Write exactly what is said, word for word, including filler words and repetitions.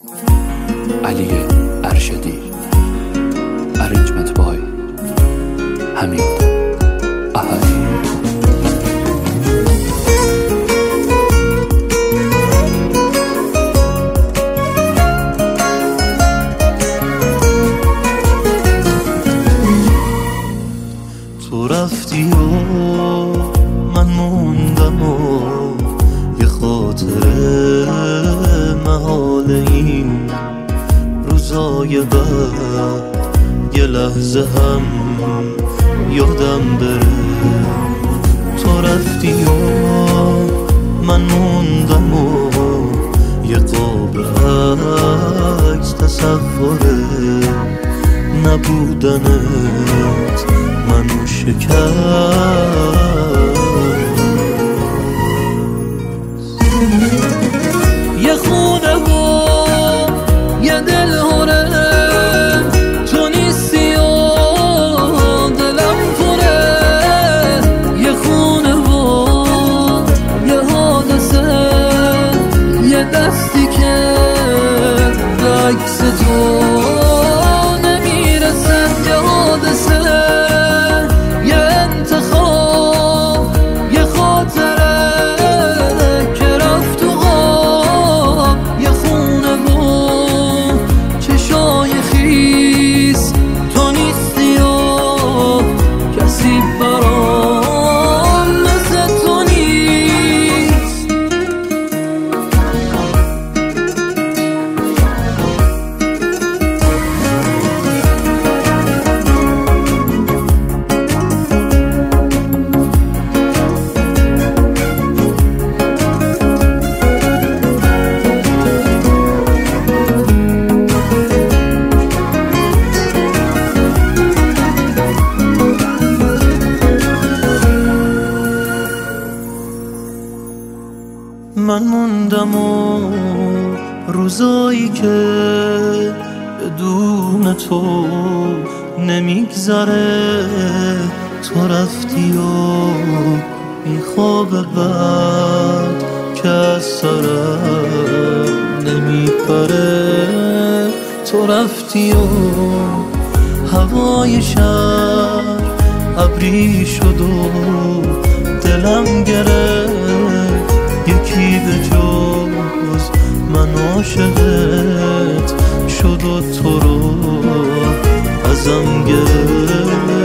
علی ارشدی. Arrangement by حمید احدی. تو رفتی و من موندم و یه خاطره محال این روزای بعد یه لحظه هم یادم بره. تو رفتی و من موندم و یه قاب عکس تصوره نبودنت منو شکست. یه خونه و یه دل هره تو نیستی و دلم پره. یه خونه و یه حادثه یه دستی که به عکس تو نمیرسد. یه حادثه یه انتخاب یه خاطره که رفت تو غاب. یه خونه و چشای خیس تو نیستی و کسی برام مثل تو نیست. من موندم و روزایی که بدون تو نمیگذره. تو رفتی و این خواب بعد که از سرم نمیپره. تو رفتی و هوای شهر ابری شد و دلم گرفت. یکی به جز من عاشقت شد و تو رو ازم گرفت.